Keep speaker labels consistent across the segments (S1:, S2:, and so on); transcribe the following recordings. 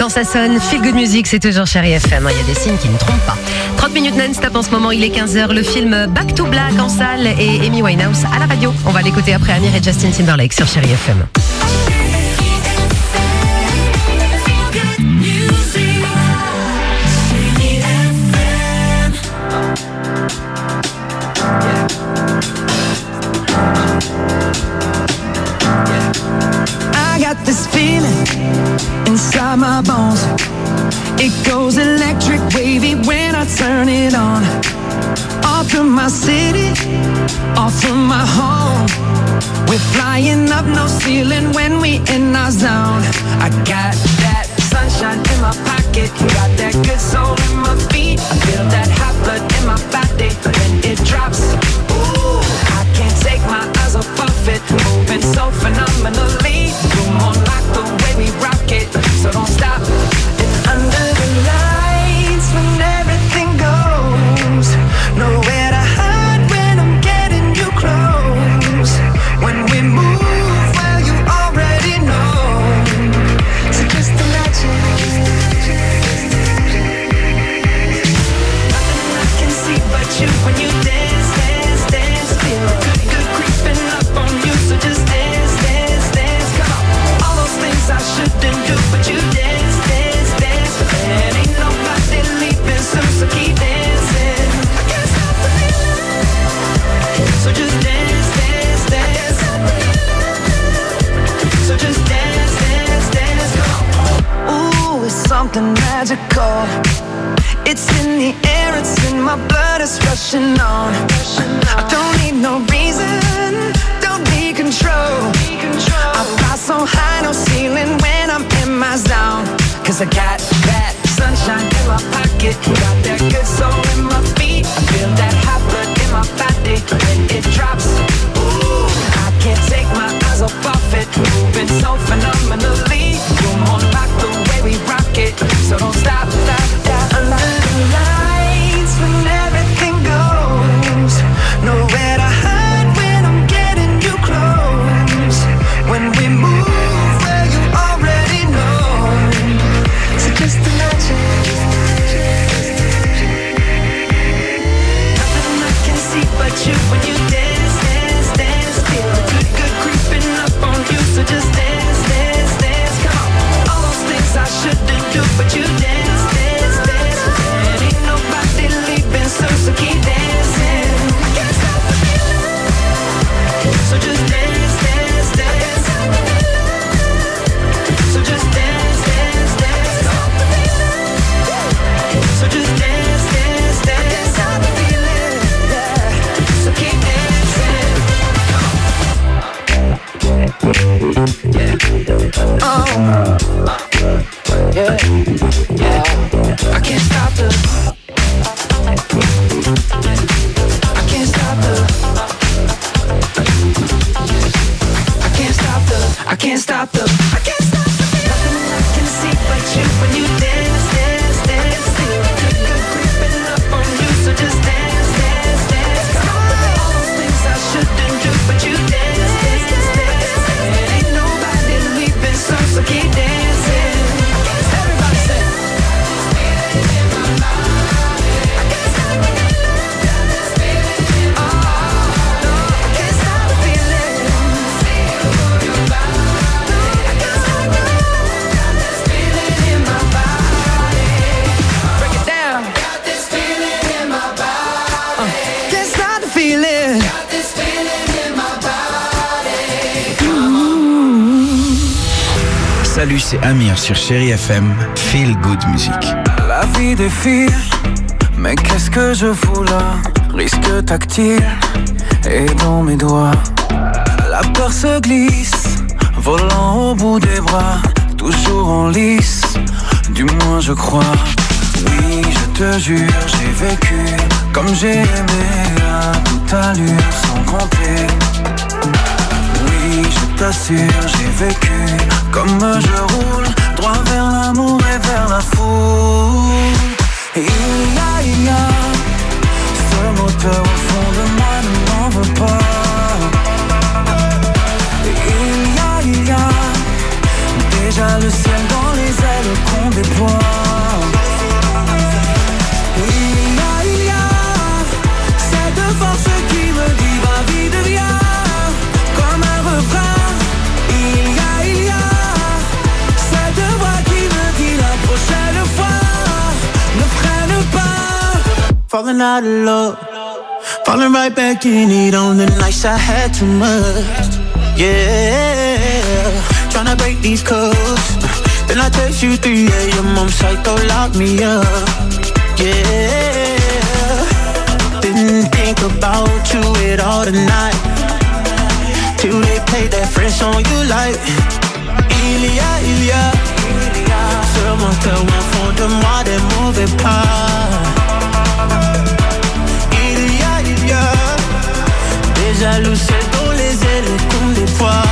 S1: ça sonne. Feel Good Music, c'est toujours Chérie FM. Il y a des signes qui ne trompent pas. 30 minutes non-stop en ce moment, il est 15h. Le film Back to Black en salle et Amy Winehouse à la radio. On va l'écouter après Amir et Justin Timberlake sur Chérie FM.
S2: This feeling inside my bones, it goes electric wavy when I turn it on. Off from my city, off from my home, we're flying up no ceiling when we in our zone. I got that sunshine in my pocket, got that good soul in my feet. I feel that hot blood in my body when it drops. Ooh, I can't take my eyes off of it, moving so phenomenally. Come on, like the way we rock it, so don't stop. And under the lights, when everything goes, nowhere to hide when I'm getting you close. When we move, well, you already know. So just imagine. Nothing I can see but you when you dance, dance, dance. Feel good, good creeping up on you, so just dance, dance, dance. Come on, all those things I shouldn't do, but you dance, dance, dance. And ain't nobody leaving soon, so keep dancing. I can't stop the feeling, so just dance, dance, dance. So just dance, dance, dance. Come on. Ooh, it's something magical. It's in the air, it's in my blood, it's rushing on. I don't need no reason, don't need control. I fly so high, no ceiling when I'm in my zone. Cause I got that sunshine in my pocket, got that good soul in my feet. I feel that hot blood in my body when it drops. Ooh, I can't take my eyes off of it, moving so phenomenally. Come on, like the way we rock it, so don't stop, stop, stop. Under the lights when everything goes, nowhere to hide when I'm getting you close. When we move, well, you already know. So just imagine. Nothing I can see but you when you dance, dance, dance. Feel good, good creeping up on you, so just dance, dance, dance. Come on, all those things I shouldn't do, but you dance, dance, dance. And ain't nobody leaving soon, so keep dancing. I can't stop the feeling, so just dance, dance, dance. So just dance, dance, dance. So just dance, dance, dance. Stop the feeling, yeah. So keep dancing. Yeah. Oh. Yeah. Yeah. I can't stop the. I can't stop the. I can't stop the. I can't stop the. I can't stop the. Nothing I can see but you when you dance, dance, dance. Feel good, good creeping up on you, so just dance, dance, dance. All those things I shouldn't do, but you dance, dance, dance. And ain't nobody leaving soon, so keep dancing. Everybody say.
S3: Salut, c'est Amir sur Chérie FM, Feel Good Music.
S4: La vie défile, mais qu'est-ce que je fous là? Risque tactile, et dans mes doigts la peur se glisse, volant au bout des bras, toujours en lice, du moins je crois. Oui, je te jure, j'ai vécu comme j'ai aimé à toute allure, sans compter. Oui, je t'assure, j'ai vécu comme je roule, droit vers l'amour et vers la foule. Et il y a ce moteur au fond de moi ne m'en veut pas. Et il y a déjà le ciel dans les ailes qu'on déploie.
S5: falling out of love. Falling right back in it on the nights I had too much. Yeah, tryna break these codes. Then I text you 3 a.m. I'm psycho, lock me up. Yeah, didn't think about you at all tonight. Till they played that French song you like. Il y a seulement tellement fond de moi des mauvais pas. Il y a des jaloux seuls dont les ailes comme des poids.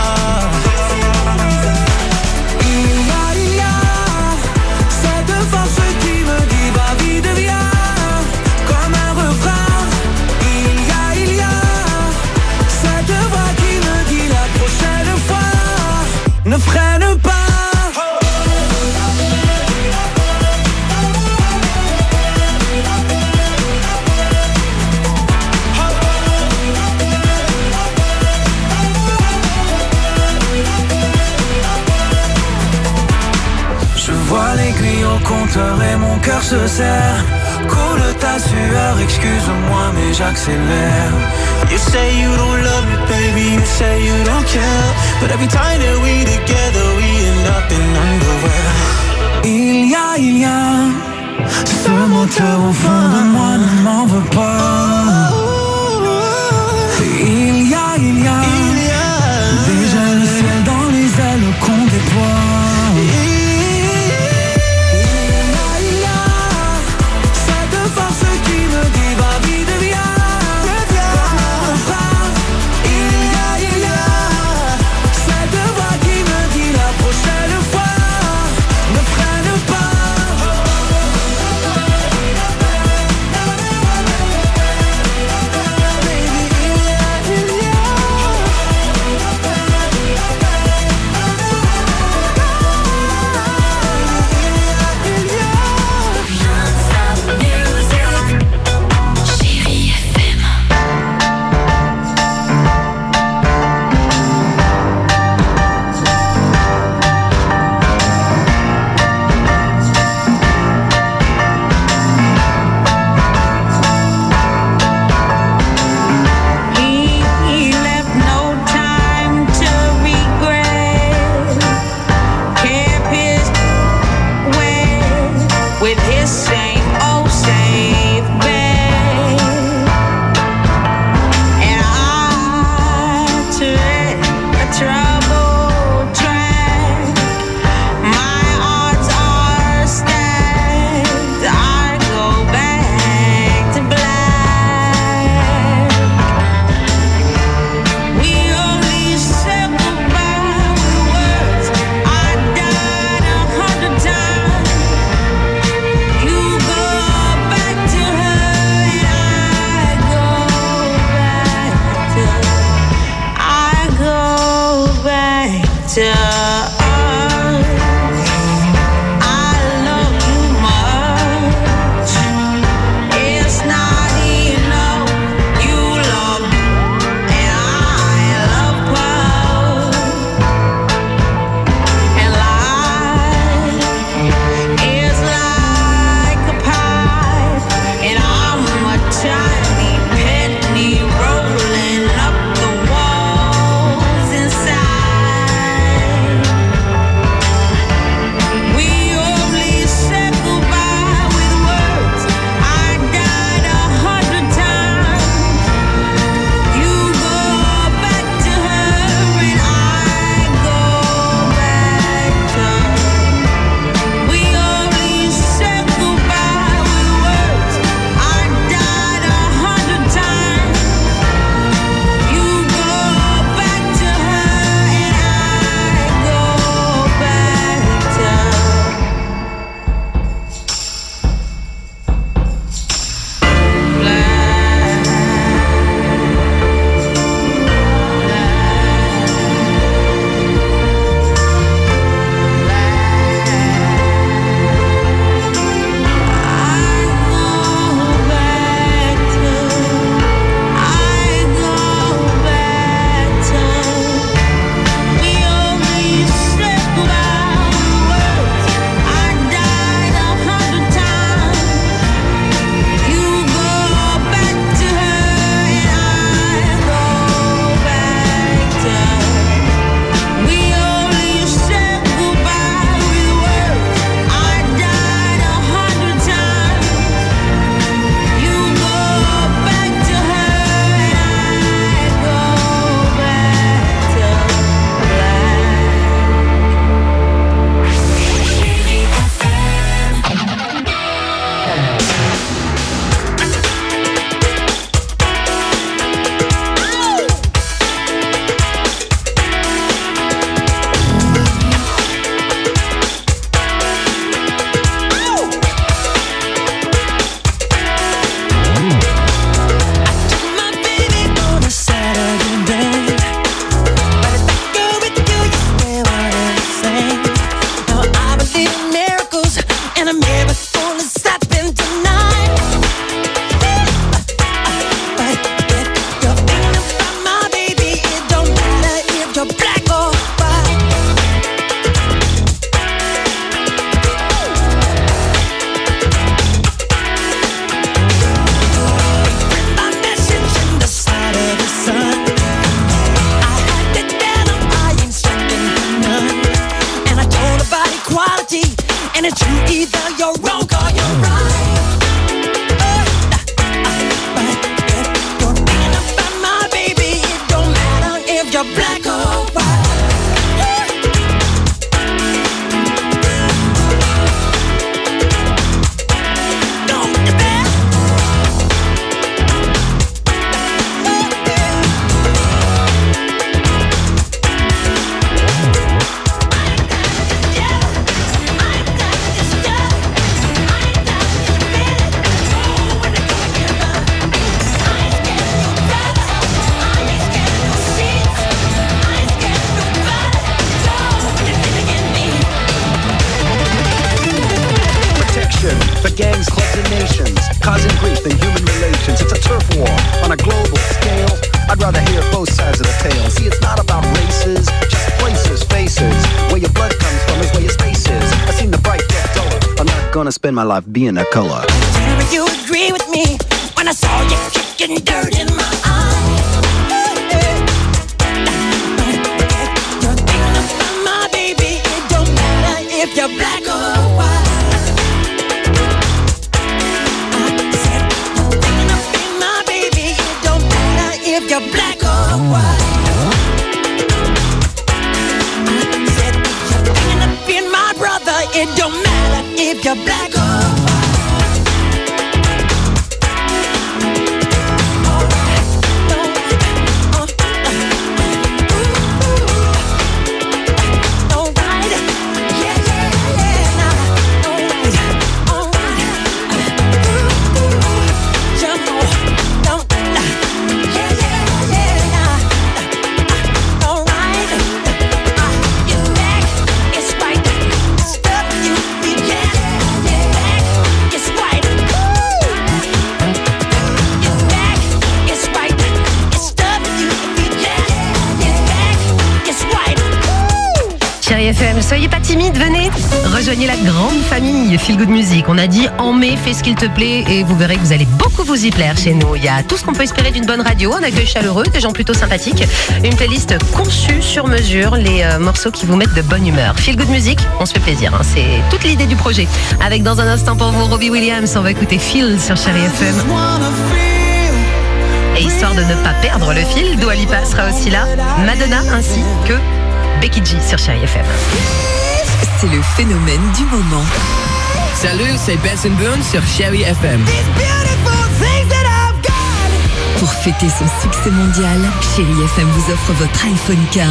S5: Il y a cette force qui me dit va vite viens comme un refrain. Il y a cette voix qui me dit la prochaine fois ne freine pas.
S4: Vois l'aiguille au compteur et mon cœur se serre. Coule ta sueur, excuse-moi mais j'accélère.
S5: You say you don't love me, baby, you say you don't care. But every time that we together, we end up in underwear.
S4: Il y a ce moteur au fond de moi, ne m'en veux pas. Il y a déjà le ciel dans les ailes qu'on déploie.
S2: Rolling up the walls inside. it's true, either you're wrong or you're right. You're thinking about my baby, it don't matter if you're black or white.
S6: For gangs, clubs, and nations, causing grief in human relations. It's a turf war on a global scale. I'd rather hear both sides of the tale. See, it's not about races, just places, faces. Where your blood comes from is where your space is. I've seen the bright get duller. I'm not gonna spend my life being a color.
S2: Tell me you agree with me when I saw you kicking dirt in my eye. You're thinking about my baby, it don't matter if you're black or white. If you're black or white, I said if you're thinking of being my brother, it don't matter if you're black or
S1: FM, soyez pas timide, venez, rejoignez la grande famille Feel Good Music. On a dit en mai, fais ce qu'il te plaît et vous verrez que vous allez beaucoup vous y plaire chez nous. Il y a tout ce qu'on peut espérer d'une bonne radio, un accueil chaleureux, des gens plutôt sympathiques, une playlist conçue sur mesure, les morceaux qui vous mettent de bonne humeur. Feel Good Music, on se fait plaisir, hein, c'est toute l'idée du projet. Avec dans un instant pour vous Robbie Williams, on va écouter Feel sur Chérie FM. Et histoire de ne pas perdre le fil, Dua Lipa sera aussi là, Madonna ainsi que Becky G sur Chérie FM.
S7: C'est le phénomène du moment.
S8: Salut, c'est Benson Boone sur Chérie FM.
S7: Pour fêter son succès mondial, Chérie FM vous offre votre iPhone 15.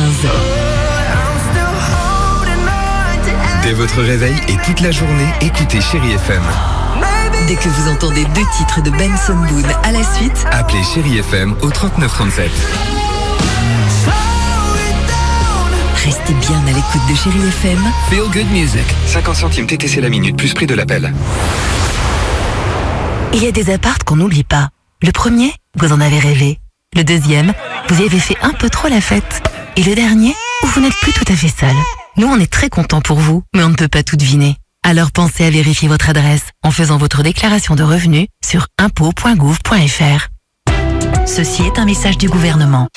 S9: Dès votre réveil et toute la journée, écoutez Chérie FM.
S7: Dès que vous entendez 2 titres de Benson Boone à la suite,
S9: appelez Chérie FM au 3937.
S7: Restez bien à l'écoute de Chérie FM.
S9: Feel Good Music. 50 centimes TTC la minute, plus prix de l'appel.
S10: Il y a des apparts qu'on n'oublie pas. Le premier, vous en avez rêvé. Le deuxième, vous y avez fait un peu trop la fête. Et le dernier, où vous n'êtes plus tout à fait seul. Nous, on est très contents pour vous, mais on ne peut pas tout deviner. Alors pensez à vérifier votre adresse en faisant votre déclaration de revenus sur impôts.gouv.fr. Ceci est un message du gouvernement.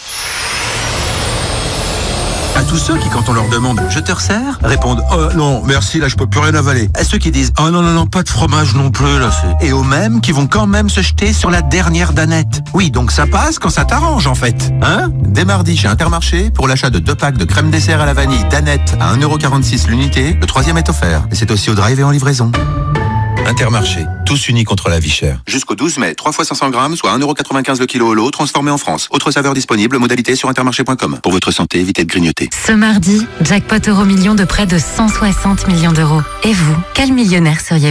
S11: À tous ceux qui, quand on leur demande « je te resserre ?» répondent « oh non, merci, là je peux plus rien avaler ». À ceux qui disent « oh non, pas de fromage non plus, là c'est... » Et aux mêmes qui vont quand même se jeter sur la dernière danette. Oui, donc ça passe quand ça t'arrange en fait. Hein ? Dès mardi chez Intermarché, pour l'achat de 2 packs de crème dessert à la vanille danette à 1,46€ l'unité, le 3e est offert. Et c'est aussi au drive et en livraison. Intermarché, tous unis contre la vie chère. Jusqu'au 12 mai, 3 fois 500 grammes, soit 1,95€ le kilo au lot, transformé en France. Autre saveur disponible, modalité sur intermarché.com. Pour votre santé, évitez de grignoter.
S10: Ce mardi, jackpot Euro-Million de près de 160 millions d'euros. Et vous, quel millionnaire seriez-vous ?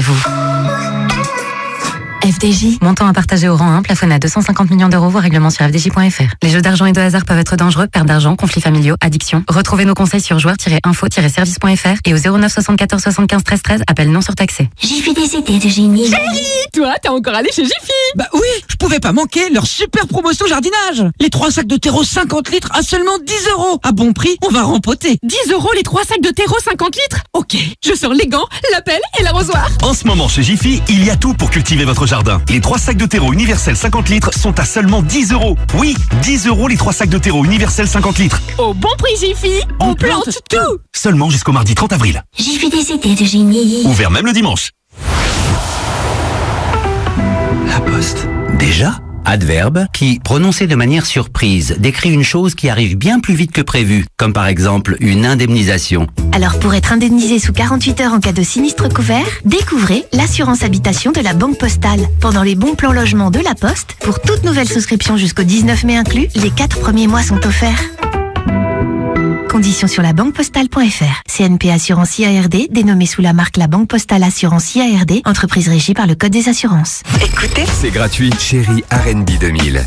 S10: FDJ, montant à partager au rang 1, plafonné à 250 millions d'euros, voire règlement sur fdj.fr. Les jeux d'argent et de hasard peuvent être dangereux, perte d'argent, conflits familiaux, addiction. Retrouvez nos conseils sur joueurs-info-service.fr et au 09 74 75 13 13, appel non surtaxé.
S12: Jiffy des idées de génie.
S13: Chérie, toi, t'es encore allé chez Jiffy?
S14: Bah oui, je pouvais pas manquer leur super promotion jardinage. Les 3 sacs de terreau 50 litres à seulement 10€. À bon prix, on va rempoter.
S13: 10€ les 3 sacs de terreau 50 litres? Ok, je sors les gants, la pelle et l'arrosoir.
S15: En ce moment chez Jiffy, il y a tout pour cultiver votre
S12: jardin. Les 3 sacs de terreau universel 50 litres sont à seulement 10 €. Oui, 10 € les 3 sacs de terreau universel 50 litres.
S13: Au bon prix Jiffy, on plante tout.
S12: Seulement jusqu'au mardi 30 avril.
S15: Jiffy des idées de génie.
S12: Ouvert même le dimanche.
S3: La Poste. Déjà ? Adverbe qui, prononcé de manière surprise, décrit une chose qui arrive bien plus vite que prévu, comme par exemple une indemnisation.
S10: Alors pour être indemnisé sous 48 heures en cas de sinistre couvert, découvrez l'assurance habitation de la Banque Postale. Pendant les bons plans logement de la Poste, pour toute nouvelle souscription jusqu'au 19 mai inclus, les 4 premiers mois sont offerts. Conditions sur labanquepostale.fr. CNP Assurance IARD, dénommée sous la marque La Banque Postale Assurance IARD, entreprise régie par le Code des assurances.
S9: Écoutez, c'est gratuit. Chérie R&B 2000.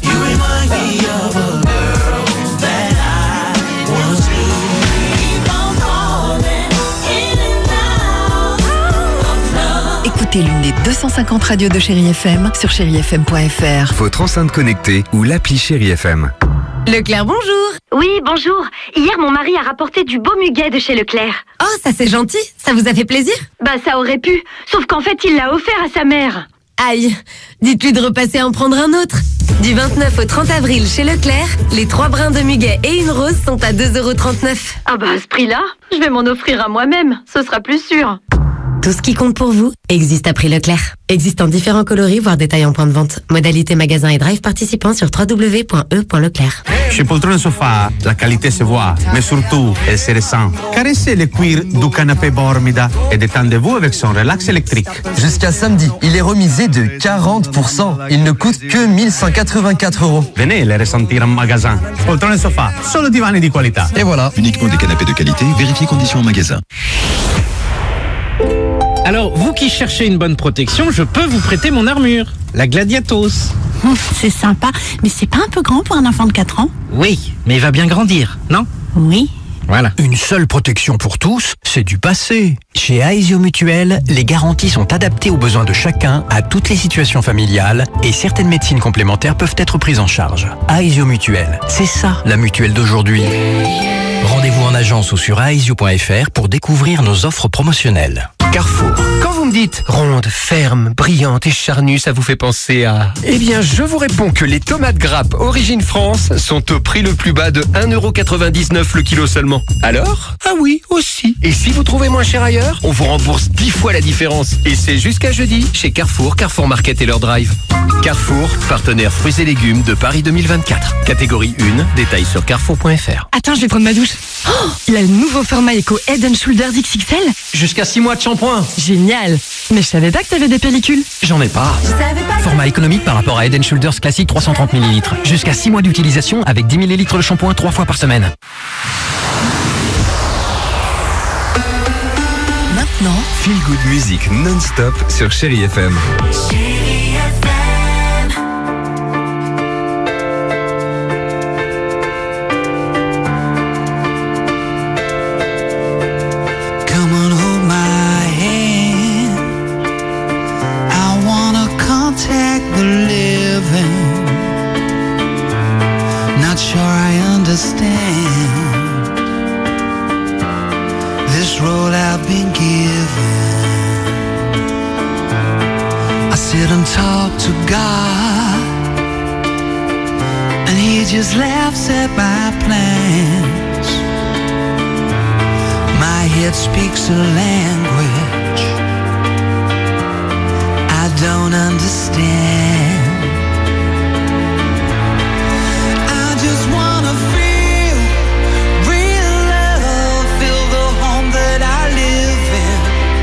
S7: Écoutez l'une des 250 radios de Chérie FM sur chérifm.fr.
S9: Votre enceinte connectée ou l'appli Chérie FM.
S1: Leclerc, bonjour.
S16: Oui, bonjour. Hier, mon mari a rapporté du beau muguet de chez Leclerc.
S1: Oh, ça c'est gentil. Ça vous a fait plaisir?
S16: Bah, ça aurait pu. Sauf qu'en fait, il l'a offert à sa mère.
S1: Aïe, dites-lui de repasser en prendre un autre. Du 29 au 30 avril chez Leclerc, les 3 brins de muguet et une rose sont à 2,39 €.
S16: Ah bah, à ce prix-là, je vais m'en offrir à moi-même. Ce sera plus sûr.
S1: Tout ce qui compte pour vous existe à prix Leclerc. Existe en différents coloris, voire détails en point de vente. Modalité magasin et drive participants sur www.e.leclerc.
S17: Chez Poltrone Sofa, la qualité se voit, mais surtout, elle se ressent. Caressez le cuir du canapé Bormida et détendez-vous avec son relax électrique.
S18: Jusqu'à samedi, il est remisé de 40%. Il ne coûte que 1184 €.
S17: Venez le ressentir en magasin. Poltrone Sofa, solo divani di qualità.
S18: Et voilà.
S19: Uniquement des canapés de qualité, vérifiez conditions en magasin.
S20: Alors, vous qui cherchez une bonne protection, je peux vous prêter mon armure, la Gladiatos.
S21: C'est sympa, mais c'est pas un peu grand pour un enfant de 4 ans?
S20: Oui, mais il va bien grandir, non?
S21: Oui.
S20: Voilà.
S22: Une seule protection pour tous, c'est du passé. Chez Aesio Mutuel, les garanties sont adaptées aux besoins de chacun, à toutes les situations familiales, et certaines médecines complémentaires peuvent être prises en charge. Aesio Mutuel, c'est ça la mutuelle d'aujourd'hui. Rendez-vous en agence ou sur aesio.fr pour découvrir nos offres promotionnelles. Carrefour.
S23: Quand vous me dites ronde, ferme, brillante et charnue, ça vous fait penser à... Eh bien, je vous réponds que les tomates grappes Origine France sont au prix le plus bas de 1,99 € le kilo seulement. Alors? Ah oui, aussi. Et si vous trouvez moins cher ailleurs, on vous rembourse 10 fois la différence. Et c'est jusqu'à jeudi chez Carrefour, Carrefour Market et leur drive. Carrefour, partenaire fruits et légumes de Paris 2024. Catégorie 1, détails sur carrefour.fr.
S13: Attends, je vais prendre ma douche. Oh, il a le nouveau format Eco Head & Shoulders XXL.
S23: Jusqu'à 6 mois de shampoing.
S13: Génial. Mais je savais pas que t'avais des pellicules.
S23: J'en ai pas.
S22: Format économique par rapport à Head & Shoulders classique 330 ml. Jusqu'à 6 mois d'utilisation avec 10 ml de shampoing 3 fois par semaine.
S7: Maintenant,
S9: Feel Good Music non-stop sur Chérie FM.
S2: This role I've been given. I sit and talk to God, and He just laughs at my plans. My head speaks a language I don't understand. I just wanna feel real love, feel the home that I live in.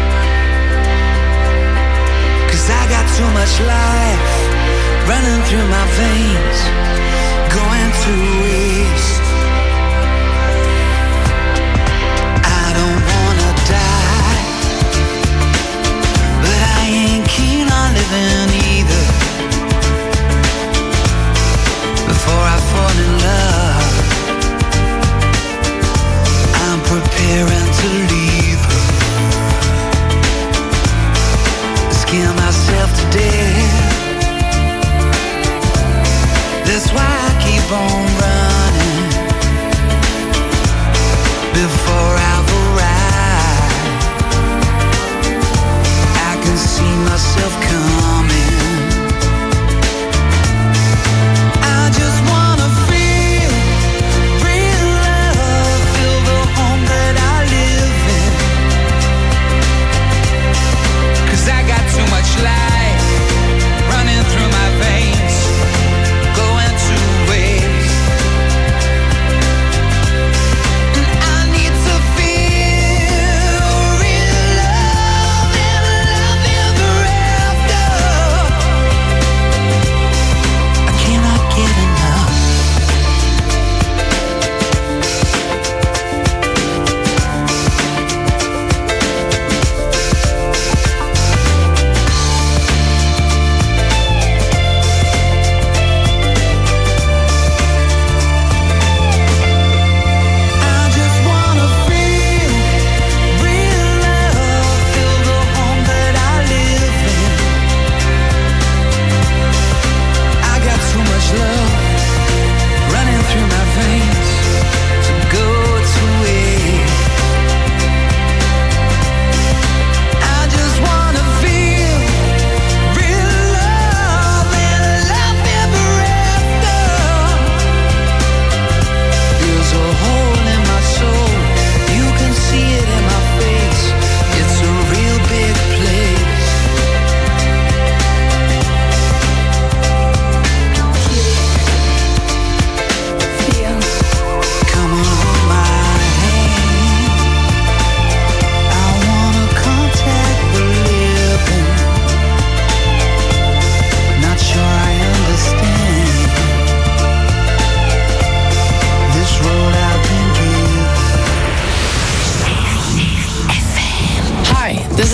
S2: 'Cause I got too much life running through my veins, going to waste. I don't wanna die, but I ain't keen on living either. Before I fall in love, I'm preparing to leave her. Scare myself to death. That's why I keep on running. Before I've arrived, I can see myself coming.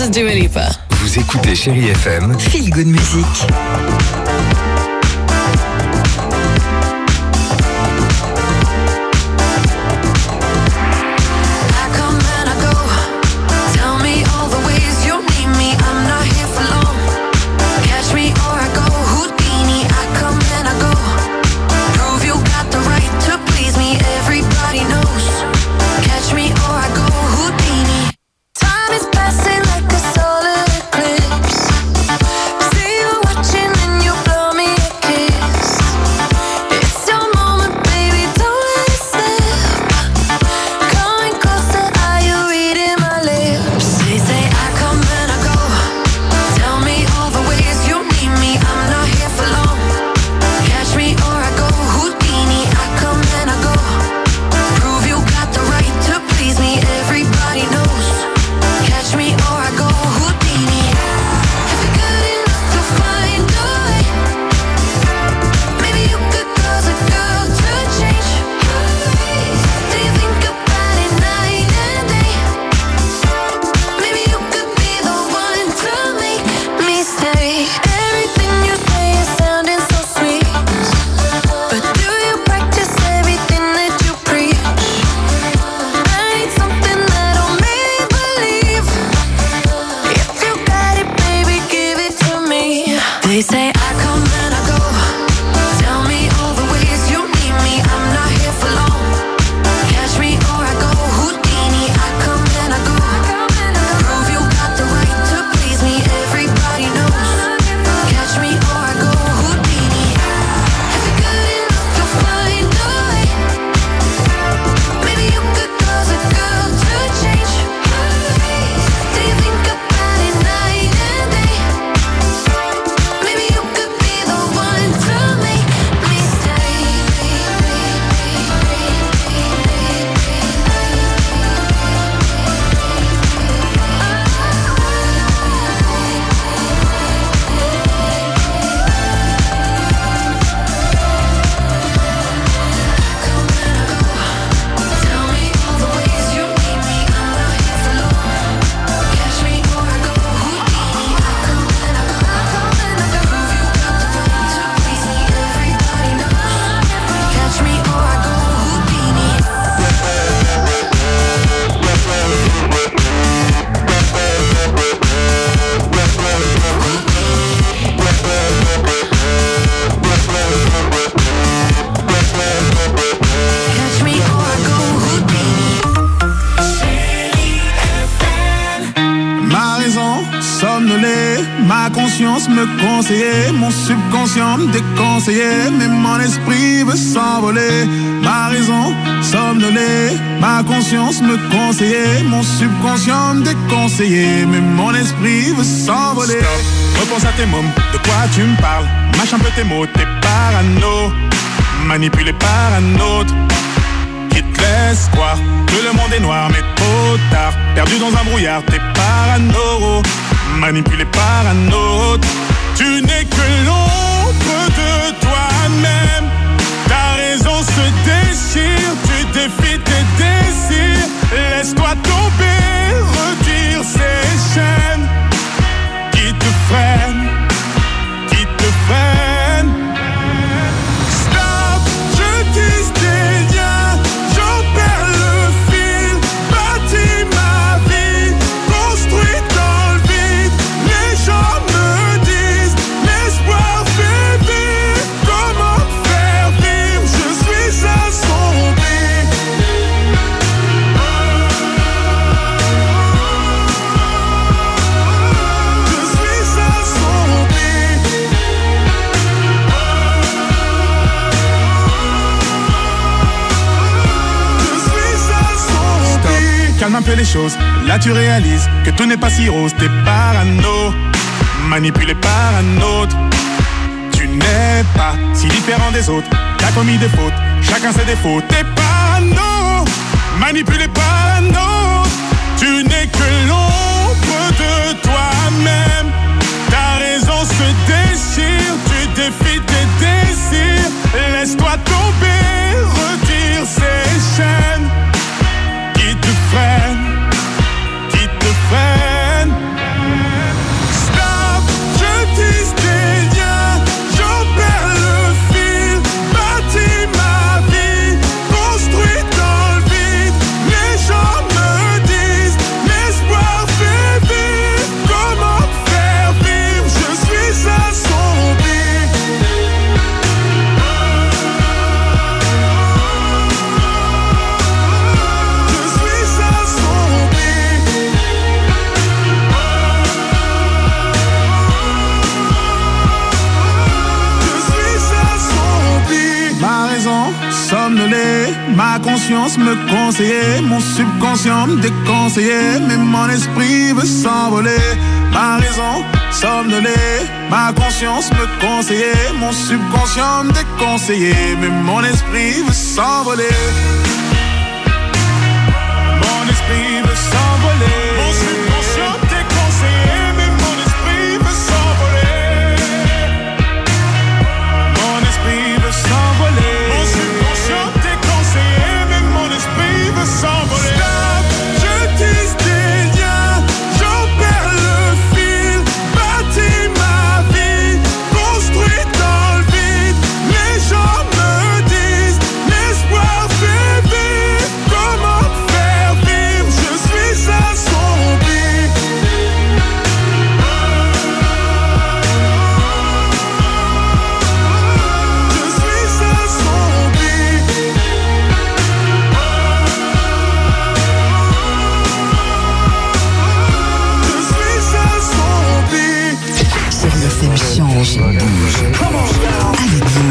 S4: is Dua Lipa.
S9: Vous écoutez Chérie FM.
S7: Feel Good Music.
S5: Ma conscience me conseillait, mon subconscient me déconseillait, mais mon esprit veut s'envoler. Ma raison somnolée, ma conscience me conseillait, mon subconscient me déconseillait, mais mon esprit veut s'envoler. Stop, repense à tes mômes, de quoi tu me parles? Mâche un peu tes mots, t'es parano, manipulé par un autre qui te laisse croire que le monde est noir, mais trop tard. Perdu dans un brouillard, t'es parano, manipulé par un autre. Tu n'es que l'ombre de toi-même. Ta raison se déchire, tu défies tes désirs. Laisse-toi tomber, retire ces chaînes qui te freinent, qui te freinent. Stop, je tisse des liens, j'en perds le fil. Bâtis ma vie, construis dans le vide. Les gens me disent, l'espoir fait vivre. Comment te faire vivre? Je suis assombri. Calme un peu les choses, là tu réalises que tout n'est pas si rose, t'es parano, manipulé par un autre. Tu n'es pas si différent des autres, t'as commis des fautes, chacun ses défauts. T'es parano, manipulé par un autre. Tu n'es que l'ombre de toi-même. Ta raison se déchire, tu défies tes désirs. Laisse-toi tomber, retire ces chaînes qui te freinent, qui te freinent. Ma conscience me conseillait, mon subconscient me déconseillait, mais mon esprit veut s'envoler. Ma raison somnolée, ma conscience me conseillait, mon subconscient me déconseillait, mais mon esprit veut s'envoler. Mon esprit veut s'envoler. Mon subconscient déconseillé, mais mon esprit veut s'envoler. Mon esprit veut s'envoler. Mon subconscient déconseillé, mais mon esprit veut s'envoler. Stop, je tisse des liens, j'en perds le fil. Bâtis ma vie, construit dans le vide. Les gens me disent, l'espoir fait vivre. Comment faire vivre, je suis assombri. Je suis assombri. Je suis assombri.
S7: Chérie FM change, bouge. Avec vous.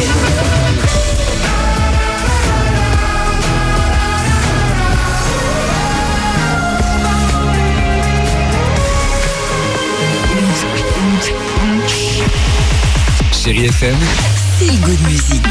S9: Chérie FM,
S7: Feel Good Music.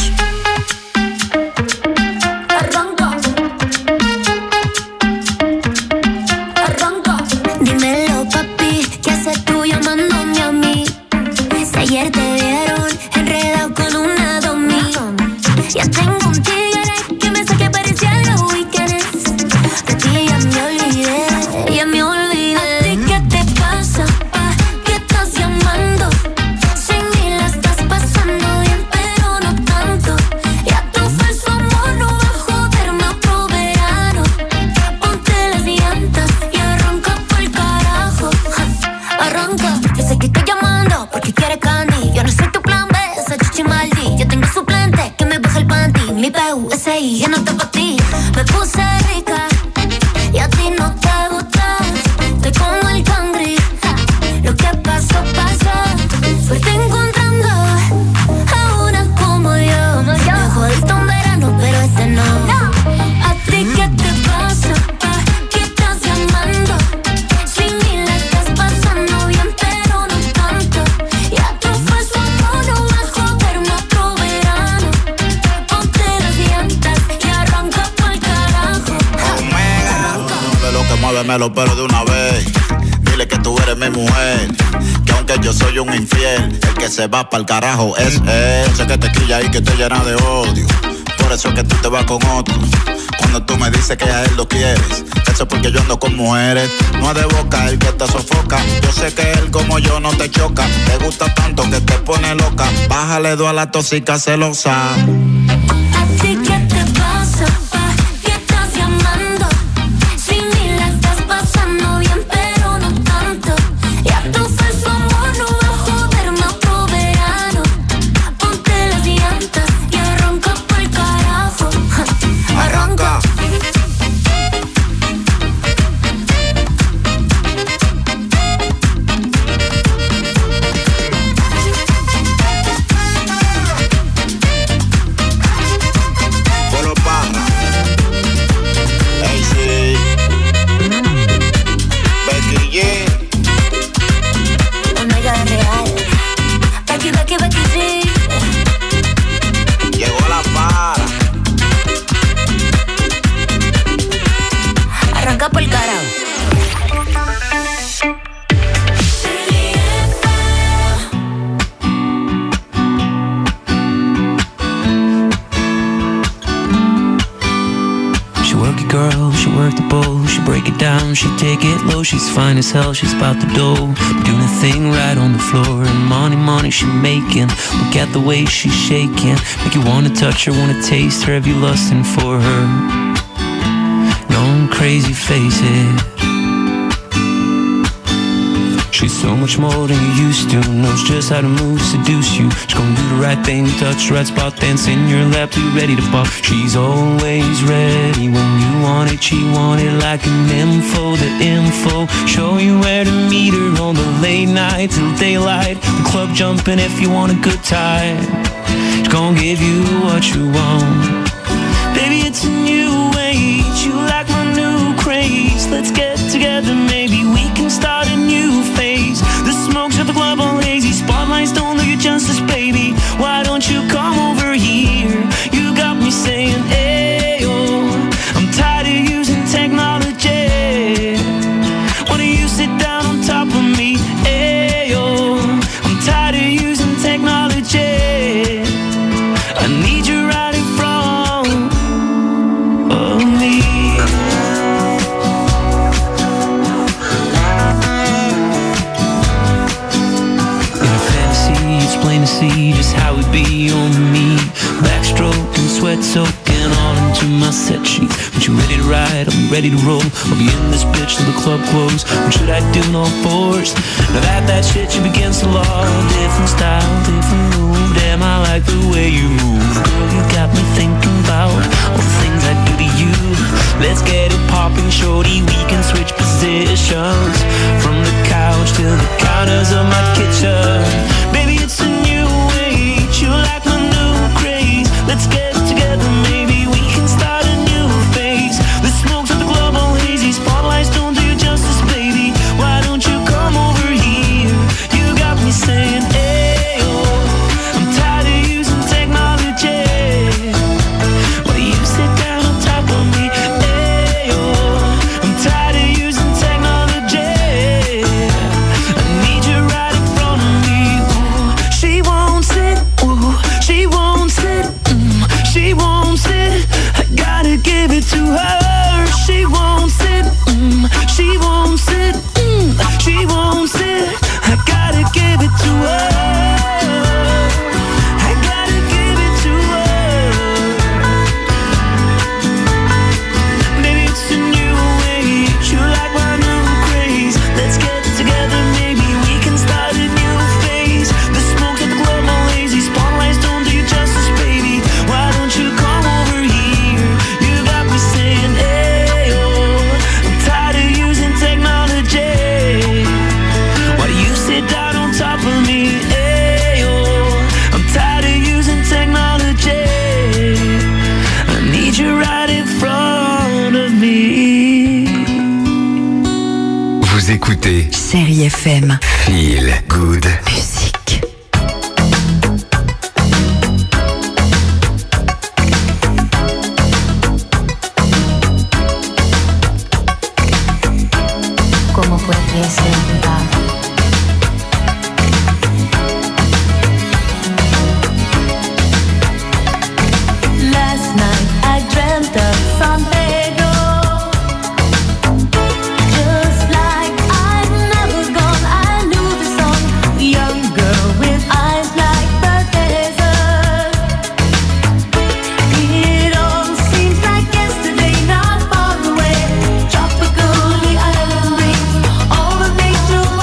S15: Dímelo, papi, ¿qué haces tú llamándome a mí? Si ayer te vieron enredado con una domi. Ya tengo un tigre que me saque parecía los weekends. De ti ya me olvidé, ya me olvidé. ¿A ti qué te pasa, pa? ¿Qué estás llamando? Sin mí la estás pasando bien, pero no tanto. Ya tu falso amor no va a joderme otro verano. Ponte las llantas y arranca pa'l carajo. Arranca, yo sé que estoy llamando porque quieres candy. Yo no soy tu plan B, esa chichi maldi. Yo tengo suplente que me baja el panty. Mi PUSI ya no está pa' ti. Me puse rica y a ti no te gusta. Estoy como el cangri. Lo que pasó, pasó. Suerte encontrando a una como yo. Me jodiste un verano, pero este no. ¿A ti qué te pasa, pa? ¿Qué estás llamando? Sin mí la estás pasando bien, pero no tanto. Ya tu falso amor no va a joderme otro verano. Ponte las llantas y arranca pa'l carajo.
S4: De lo que muéveme los pelos de una vez. Dile que tú eres mi mujer. Que aunque yo soy un infiel, el que se va pa'l carajo es él. Sé que te quilla y que te llena de odio. Por eso es que tú te vas con otro. Cuando tú me dices que a él lo quieres, eso es porque yo ando con mujeres. No es de boca el que te sofoca. Yo sé que él como yo no te choca. Te gusta tanto que te pone loca. Bájale dos a la tóxica celosa.
S15: ¿A ti qué te pasa, pa? ¿Qué estás llamando? Sin mí la estás pasando bien, pero no tanto. Ya tu falso amor no va a joderme otro verano. Ponte las llantas y arranca pa'l carajo. Arranca.
S4: Polo Parra. Ey, sí. Becky G.
S15: Omega de real. Becky, Becky, Becky, sí.
S4: Llegó la para.
S15: Arranca pa'l carajo.
S6: She work it, girl, she work the bowl. She break it down, she take it low. She's fine as hell, she's about the dough. Doing a thing right on the floor. And money, money she making. Look at the way she's shaking. Make you wanna touch her, wanna taste her. Have you lusting for her? No, crazy, face it. She's so much more than you used to. Knows just how to move, seduce you. She's gonna do the right thing, touch the right spot, dance in your lap, be ready to pop. She's always ready when you want it. She want it like an info, the info. Show you where to meet her on the late night till daylight. The club jumping if you want a good time. She's gonna give you what you want. Baby, it's a new age. You like my new craze. Let's get together, maybe we can start a new phase. The smokes of the club all hazy, spotlights don't do you justice, baby. Why don't you come over here? You got me saying, ayo, I'm tired of using technology. Why don't you sit down on top of me? Ayo, I'm tired of using technology. I need you right in front of me. In a fantasy, it's plain to see just how it be on me. Backstroke and sweat soaking all into my set sheets. When you ready to ride, I'll be ready to roll. I'll be in this bitch till the club close. What should I do in all fours? Now that shit you against the law. Different style, different move. Damn, I like the way you move. Girl, you got me thinking about all the things I do to you. Let's get it popping, shorty. We can switch positions from the couch to the counters of my kitchen. Baby, it's a new age. You like my new craze. Let's get together, maybe we can start a new phase. The smokes of the club all hazy, spotlights don't do you justice, baby. Why don't you come over here? You got me saying, ayo, I'm tired of using technology. Why do you sit down on top of me? Ayo, I'm tired of using technology. I need you right in front of me. Ooh, she won't sit, ooh, she won't sit, she won't sit. I gotta give it to her. She won't sit, she won't sit, she won't sit. I gotta give it to her. I gotta give it to her. Baby, it's a new age. You like my new craze. Let's get together, maybe we can start a new phase. The smoke at the club all lazy, spotlights don't do you justice, baby. Why don't you come over here? You got me saying, ayo, I'm tired of using technology. Why do you sit down on top of me? Ayo, I'm tired of using technology. I need you right in front of me.
S9: Vous écoutez
S7: Chérie FM.
S9: Feel Good.
S7: Musique.
S15: ¿Cómo puede ser? Last night I dreamt of San Pedro. Just like I've never gone, I knew the song. Young girl with eyes like the desert. It all seems like yesterday, not far away. Tropical, the island breeze, all the nature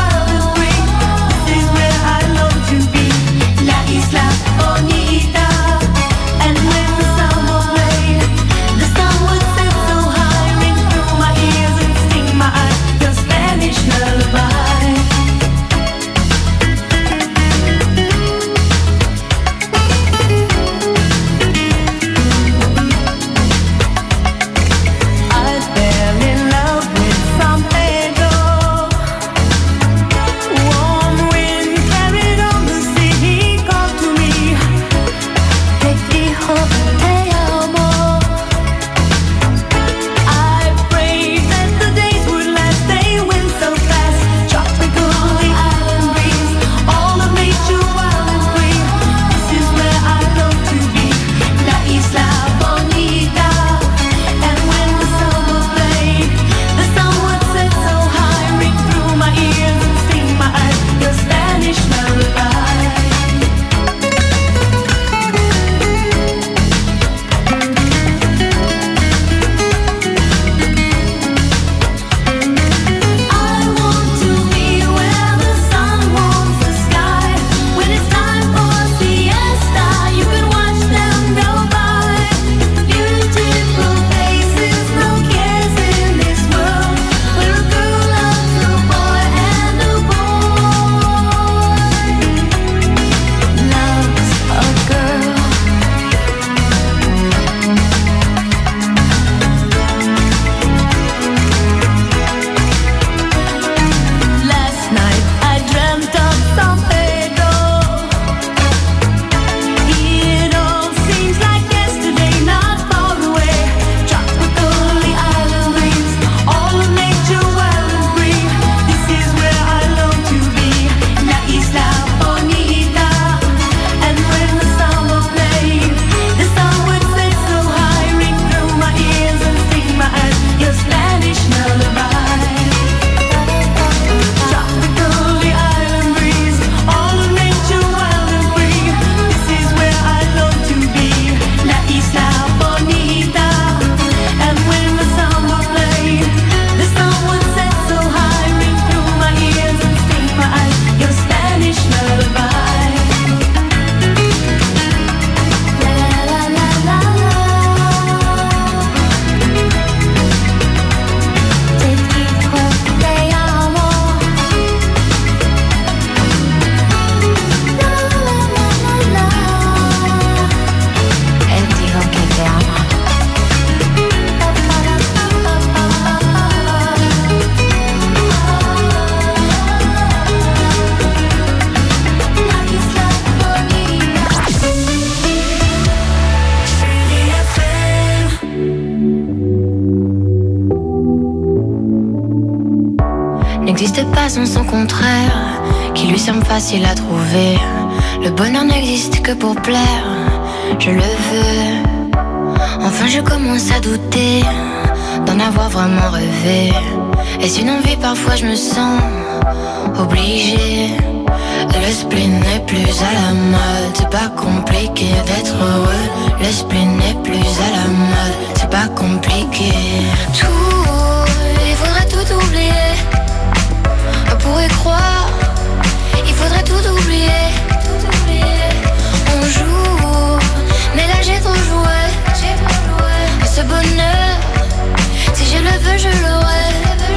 S8: n'existe pas sans son contraire, qui lui semble facile à trouver. Le bonheur n'existe que pour plaire, je le veux. Enfin je commence à douter d'en avoir vraiment rêvé. Est-ce une envie? Parfois je me sens obligée. Le spleen n'est plus à la mode, c'est pas compliqué d'être heureux. Le spleen n'est plus à la mode, c'est pas compliqué. Tout, il faudrait tout oublier. On pourrait croire, il faudrait tout oublier. On joue, mais là j'ai trop joué. Ce bonheur, si je le veux, je l'aurai.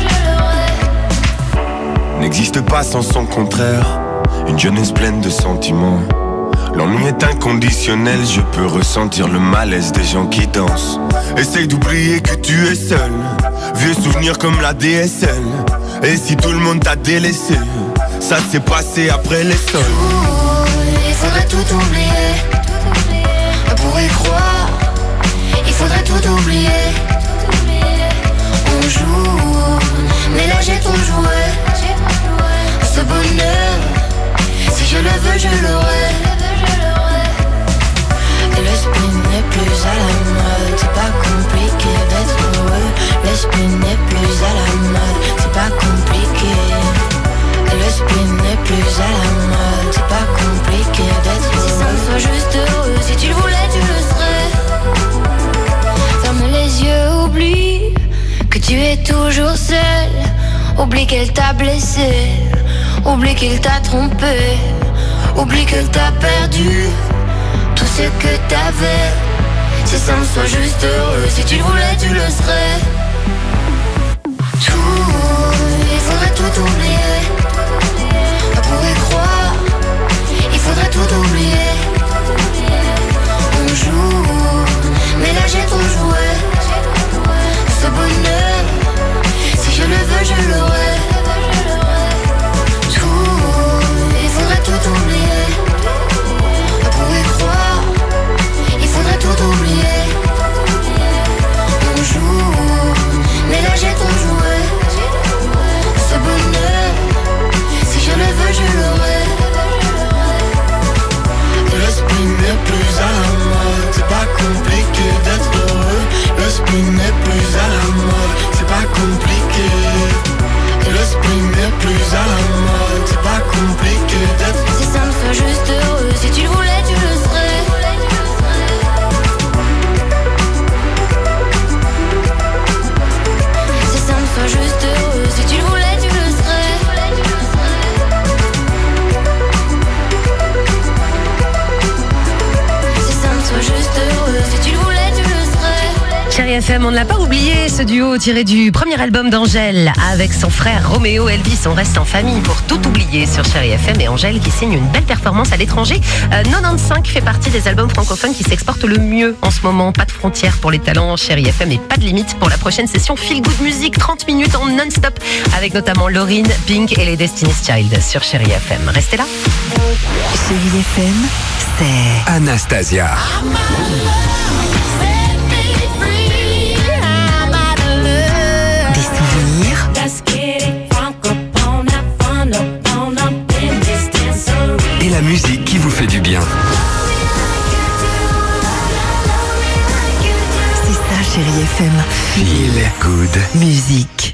S11: N'existe pas sans son contraire. Une jeunesse pleine de sentiments. L'ennui est inconditionnel, je peux ressentir le malaise des gens qui dansent. Essaye d'oublier que tu es seul. Vieux souvenirs comme la DSL. Et si tout le monde t'a délaissé, ça s'est passé après les sols.
S8: Il faudrait tout oublier. On pourrait croire, il faudrait tout oublier. On joue, mais là j'ai trop joué. Ce bonheur, si je le veux, je l'aurai. Et le spleen n'est plus à la mode, c'est pas compliqué d'être heureux. Le spleen n'est plus à la mode, c'est pas compliqué. Et le spleen n'est plus à la mode, c'est pas compliqué d'être heureux. Si ça me soit juste heureux, si tu le voulais, tu le serais. Ferme les yeux, oublie que tu es toujours seul. Oublie qu'elle t'a blessé, oublie qu'il t'a trompé, oublie qu'elle t'a perdu tout ce que t'avais. Si ça me soit juste heureux, si tu le voulais, tu le serais. Tout, il faudrait tout oublier. On pourrait croire, il faudrait tout oublier. On joue, mais là j'ai trop joué. Ce bonheur, si je le veux, je l'aurai. Tout oublier, on pourrait croire, il faudrait tout oublier. On joue, mais là j'ai trop joué. Ce bonheur, si je le veux, je l'aurai. Le spleen n'est plus à la mode, c'est pas compliqué d'être heureux. Le spleen n'est plus à la mode, c'est pas compliqué. Le spleen n'est plus à la mode, c'est pas compliqué d'être. Si ça me soit juste heureux, si tu le voulais, tu le serais. Si ça me soit juste heureux, si tu le voulais, tu le serais. Si ça me soit juste heureux, si tu le voulais, tu le serais.
S1: Chérie FM, on ne l'a pas oublié, ce duo tiré du premier album d'Angèle avec son frère Roméo Elvis. On reste en famille pour tout oublier sur Chérie FM, et Angèle qui signe une belle performance à l'étranger. 95 fait partie des albums francophones qui s'exportent le mieux en ce moment. Pas de frontières pour les talents Chérie FM et pas de limite pour la prochaine session Feel Good Music, 30 minutes en non-stop avec notamment Lauryn, Pink et les Destiny's Child sur Chérie FM. Restez là.
S7: Chérie FM, c'est
S9: Anastasia.
S7: Des souvenirs.
S9: Et la musique qui vous fait du bien.
S7: C'est ça, Chérie FM.
S9: Feel Good
S7: Musique.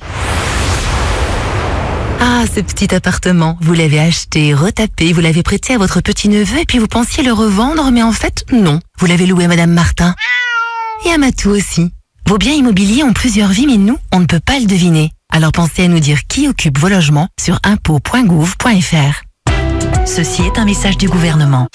S7: Ah, ce petit appartement, vous l'avez acheté, retapé, vous l'avez prêté à votre petit-neveu et puis vous pensiez le revendre, mais en fait, non. Vous l'avez loué à Madame Martin. Et à Matou aussi. Vos biens immobiliers ont plusieurs vies, mais nous, on ne peut pas le deviner. Alors pensez à nous dire qui occupe vos logements sur impôts.gouv.fr. Ceci est un message du gouvernement.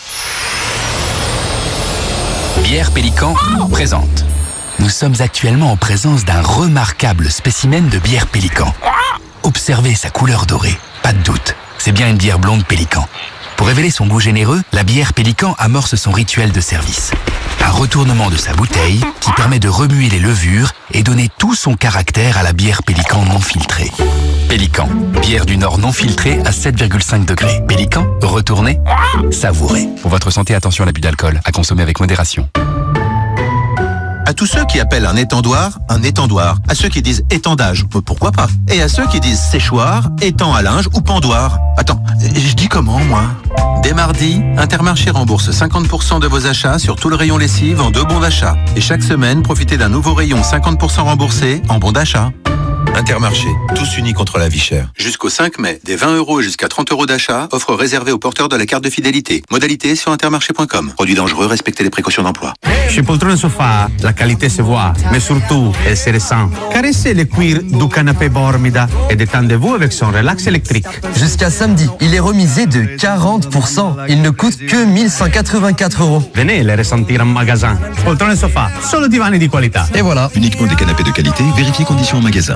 S14: Bière Pélican présente. Nous sommes actuellement en présence d'un remarquable spécimen de bière Pélican. Observez sa couleur dorée, pas de doute, c'est bien une bière blonde Pélican. Pour révéler son goût généreux, la bière Pélican amorce son rituel de service. Un retournement de sa bouteille qui permet de remuer les levures et donner tout son caractère à la bière Pélican non filtrée. Pélican, bière du Nord non filtrée à 7,5 degrés. Pélican, retournez, savourez.
S24: Pour votre santé, attention à l'abus d'alcool, à consommer avec modération.
S3: À tous ceux qui appellent un étendoir. À ceux qui disent étendage, pourquoi pas. Et à ceux qui disent séchoir, étang à linge ou pendoir. Attends, je dis comment, moi? Dès mardi, Intermarché rembourse 50% de vos achats sur tout le rayon lessive en 2 bons d'achat. Et chaque semaine, profitez d'un nouveau rayon 50% remboursé en bons d'achat. Intermarché, tous unis contre la vie chère. Jusqu'au 5 mai, des 20 € et jusqu'à 30 € d'achat, offre réservée aux porteurs de la carte de fidélité. Modalité sur intermarché.com. Produit dangereux, respectez les précautions d'emploi.
S17: Chez Poltrone Sofa, la qualité se voit, mais surtout, elle se ressent. Caressez le cuir du canapé Bormida et détendez-vous avec son relax électrique.
S18: Jusqu'à samedi, il est remisé de 40%. Il ne coûte que 1184 €.
S17: Venez les ressentir en magasin. Poltrone Sofa, solo divani di qualità.
S18: Et voilà.
S19: Uniquement des canapés de qualité, vérifiez conditions en magasin.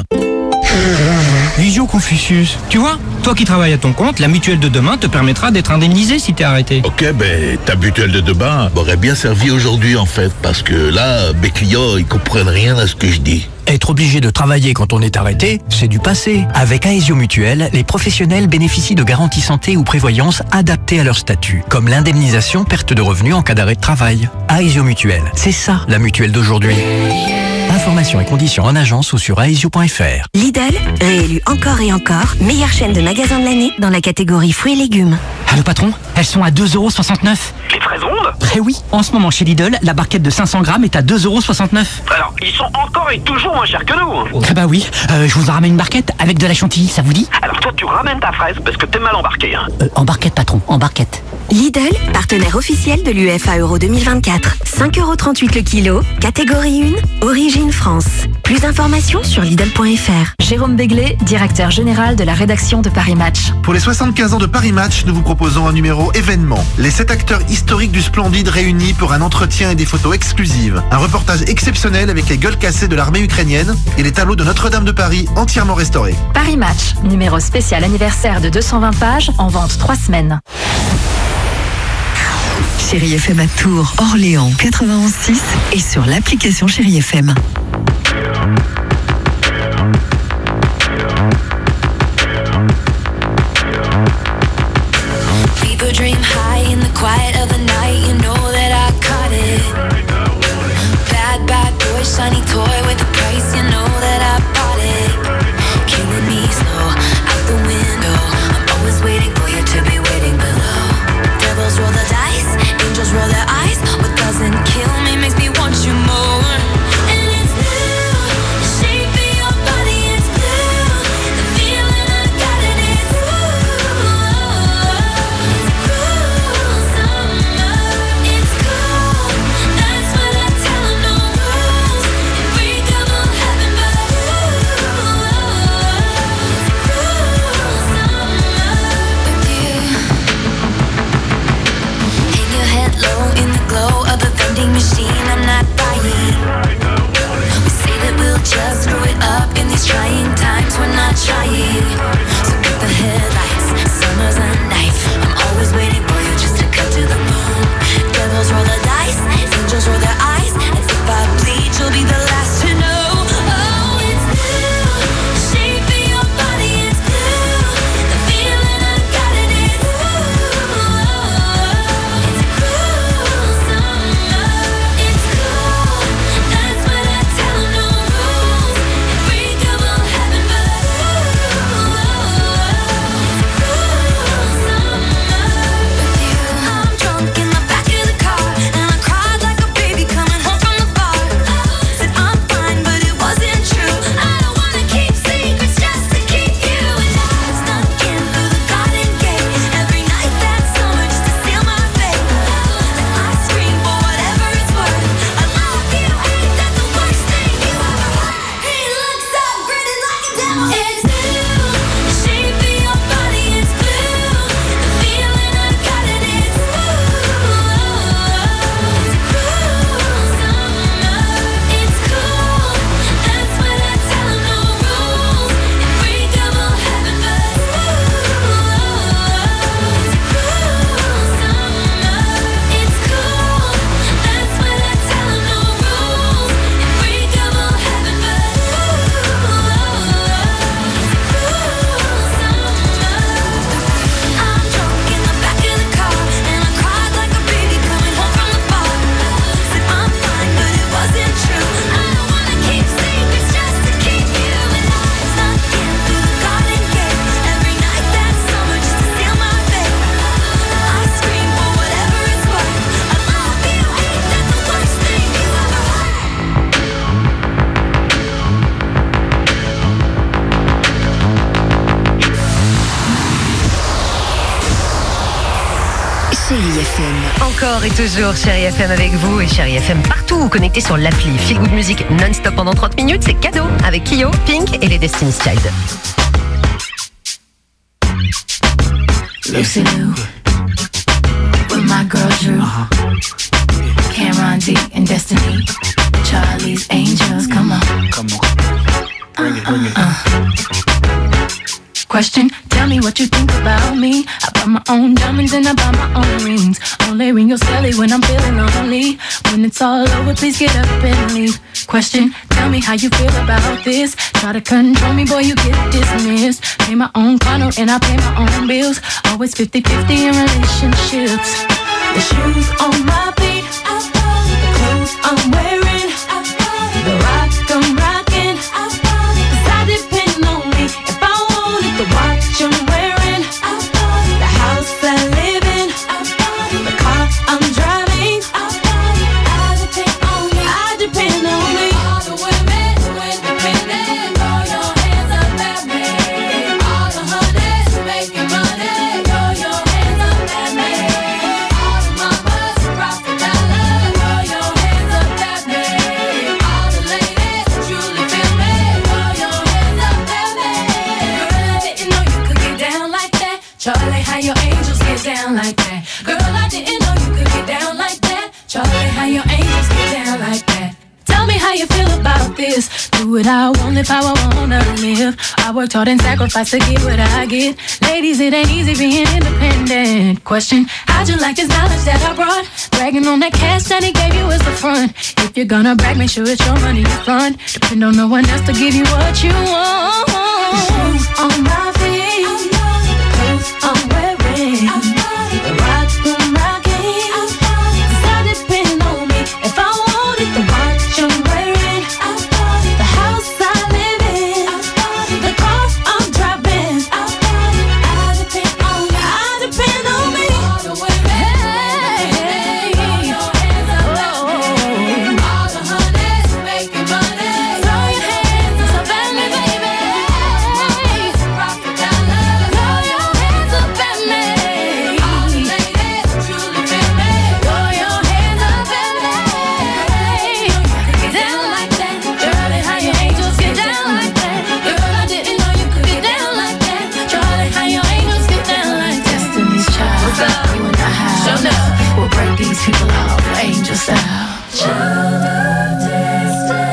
S22: Visio Confucius. Tu vois, toi qui travailles à ton compte, la mutuelle de demain te permettra d'être indemnisé si t'es arrêté.
S10: Ok, ben ta mutuelle de demain m'aurait bien servi aujourd'hui en fait, parce que là, mes clients, ils comprennent rien à ce que je dis.
S22: Être obligé de travailler quand on est arrêté, c'est du passé. Avec Aesio Mutuelle, les professionnels bénéficient de garanties santé ou prévoyance adaptées à leur statut, comme l'indemnisation perte de revenus en cas d'arrêt de travail. Aesio Mutuelle, c'est ça la mutuelle d'aujourd'hui. Informations et conditions en agence ou sur aesio.fr.
S12: Lidl, réélu encore et encore, meilleure chaîne de magasins de l'année dans la catégorie fruits et légumes.
S24: Allô patron, elles sont à 2,69 €.
S25: Les fraises rondes?
S24: Eh oui, en ce moment chez Lidl, la barquette de 500 grammes est à 2,69 €.
S25: Alors, ils sont encore et toujours moins chers que nous.
S24: Ah bah oui, je vous en ramène une barquette avec de la chantilly, ça vous dit?
S25: Alors toi, tu ramènes ta fraise parce que t'es mal embarqué. Hein.
S24: En barquette patron, en barquette.
S12: Lidl, partenaire officiel de l'UEFA Euro 2024. 5,38 € le kilo, catégorie 1, origine France. Plus d'informations sur Lidl.fr.
S26: Jérôme Béglé, directeur général de la rédaction de Paris Match.
S27: Pour les 75 ans de Paris Match, nous vous proposons un numéro événement. Les 7 acteurs historiques du Splendide réunis pour un entretien et des photos exclusives. Un reportage exceptionnel avec les gueules cassées de l'armée ukrainienne et les tableaux de Notre-Dame de Paris entièrement restaurés.
S26: Paris Match, numéro spécial anniversaire de 220 pages, en vente 3 semaines.
S28: Chérie FM à Tours, Orléans 91.6 et sur l'application Chérie FM.
S15: People dream high in the quiet of the night. You know that I caught it. Bad, bad boy, shiny toy with a price. You know that I bought it. Killing me slow, out the window. I'm always waiting for you to be waiting below. Devils roll the dice, angels roll their eyes. What doesn't kill me makes me want you more. And it's new.
S28: Chérie FM.
S1: Encore et toujours Chérie FM avec vous et Chérie FM partout, connecté sur l'appli. Feel Good Music non-stop pendant 30 minutes, c'est cadeau avec Kyo, Pink et les Destiny's Child.
S2: Lucy Lou, with my girl Drew, Cameron D and Destiny, Charlie's Angels, come on. Bring it. Question, tell me what you think about me. I buy my own diamonds and I buy my own rings. Only ring your celly when I'm feeling lonely. When it's all over, please get up and leave. Question, tell me how you feel about this. Try to control me, boy, you get dismissed. Pay my own condo and I pay my own bills. Always 50-50 in relationships. The shoes on my feet, the clothes I'm wearing, the rock I'm rocking. 'Cause I depend on me if I wanted the watch I'm wearing, the house I live in, the car I'm driving. I depend on me. I depend on me. All the women who independent, throw your hands up at me. All the honeys who making money, throw your hands up at me. All the mamas who profit dollar, throw your hands up at me. All the ladies who truly feel me, throw your hands up at me. Girl, I didn't know you could get down like that. Charlie, how your angels get down like that. Girl, I didn't know you could get down like that. Charlie, how your angels get down like that. Tell me how you feel about this. Do what I want, live how I wanna live. I worked hard and sacrificed to get what I get. Ladies, it ain't easy being independent. Question, how'd you like this knowledge that I brought? Bragging on that cash that he gave you as the front. If you're gonna brag, make sure it's your money you fund. Depend on no one else to give you what you want. The shoes on my feet, the clothes I'm wearing, the rock I'm rocking. 'Cause I depend on me if I wanted the watch I'm wearing, the house I live in, the car I'm driving. I depend on me. I depend on me. All the women, hey, throw your hands up at me. All the honeys who making money, throw your hands up at me, baby. Profit dollar, throw your hands up at me. All the ladies who truly feel me, throw your hands up at me. Get down like that, Charlie, how your angels get down like that. Girl, I didn't know you could get down like that. Charlie, how your angels get down like that. Destiny's Child, what's up? You and I have shown up. We'll break these people off, angel style. Child of destiny.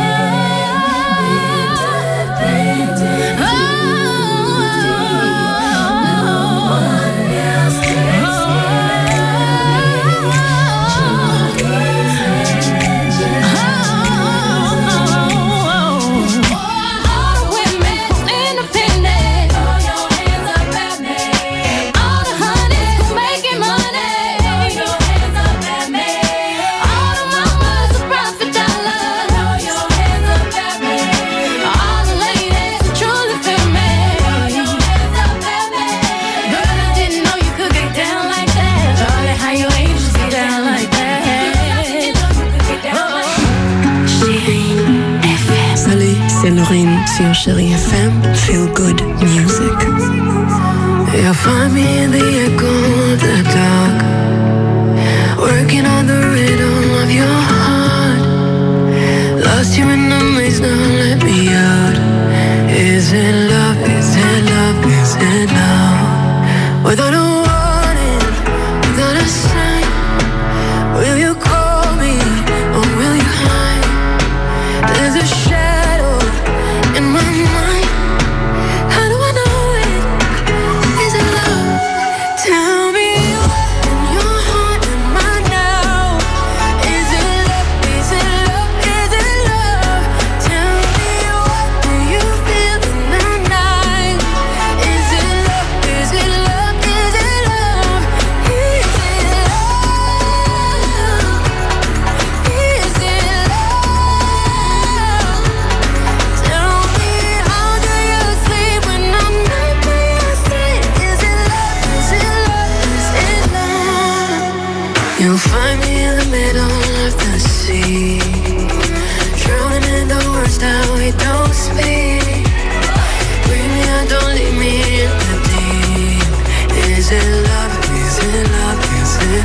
S4: Salut, c'est Lorraine sur Chérie FM. Feel good music.
S5: You'll find me in the echo of the dark, working on the rhythm of your heart. Lost you in the maze, now let me out. Is it love? Is it love? Is it love? Without a warning, without a sign, will you call me or will you hide? There's a shadow in my mind. How do I know it? Is it love? Tell me what in your heart am I now? Is it love? Is it love? Is it love? Tell me what do you feel in the night? Is it love? Is it love? Is it love? Is it love? Is it love? Tell me how do you sleep when I'm not by your side? Is it love? Is it love? Is it love? You'll find me in the middle of the sea, drowning in the words that we don't speak. Bring me out, don't leave me in the deep. Is it love? Is it love? Is it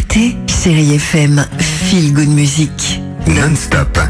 S28: écoutez Chérie FM, Feel Good Music.
S6: Non-stop.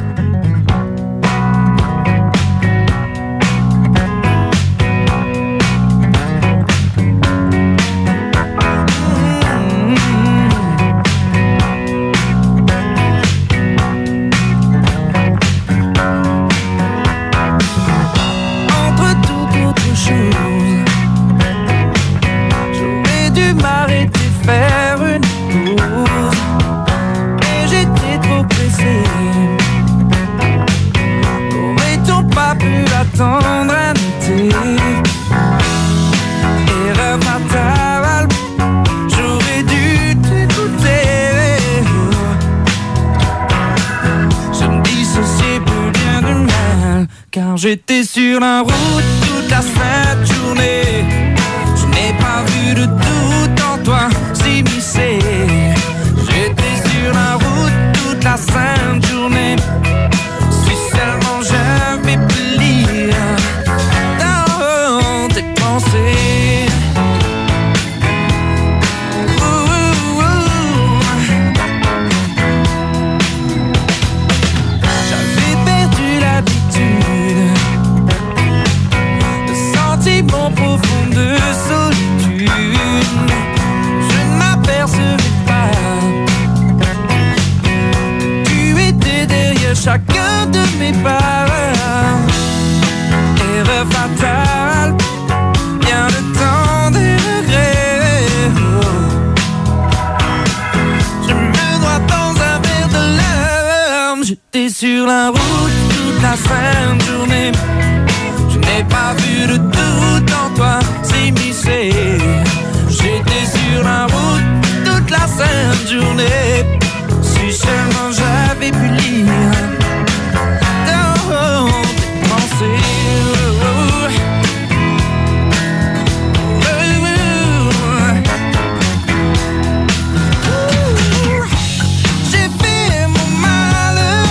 S8: J'étais sur la route toute la sainte journée. Je n'ai pas vu de doute en toi s'immiscer. J'étais sur la route toute la sainte journée. Si seulement j'avais pu lire dans tes pensées. J'avais perdu l'habitude, mon profond de solitude. Je ne m'apercevais pas. Tu étais derrière chacun de mes pas. Erreur fatale, bien le temps des regrets. Je me noie dans un verre de larmes. J'étais sur la route toute la sainte journée. Je n'ai pas vu de doute en toi s'immiscer. J'étais sur la route toute la sainte journée. Si seulement j'avais pu lire dans tes pensées. J'ai fait mon malheur.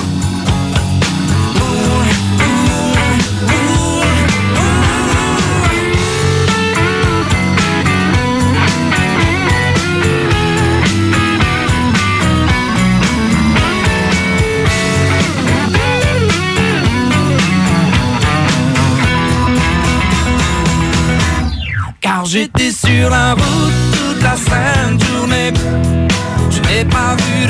S8: Car j'étais sur la route toute la sainte journée. Je n'ai pas vu